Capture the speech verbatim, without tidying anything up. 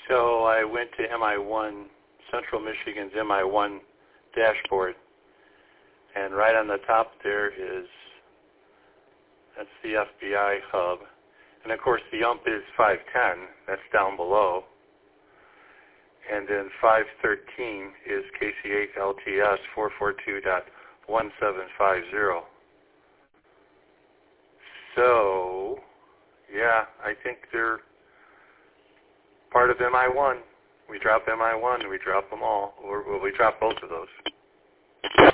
So I went to M I one, Central Michigan's M I one dashboard, and right on the top there is, that's the F B I hub. And of course the U M P is five ten, that's down below. And then five thirteen is K C eight L T S four forty-two dot one seven five zero. So, yeah, I think they're part of M I one. We drop M I one, we drop them all, or well, we drop both of those.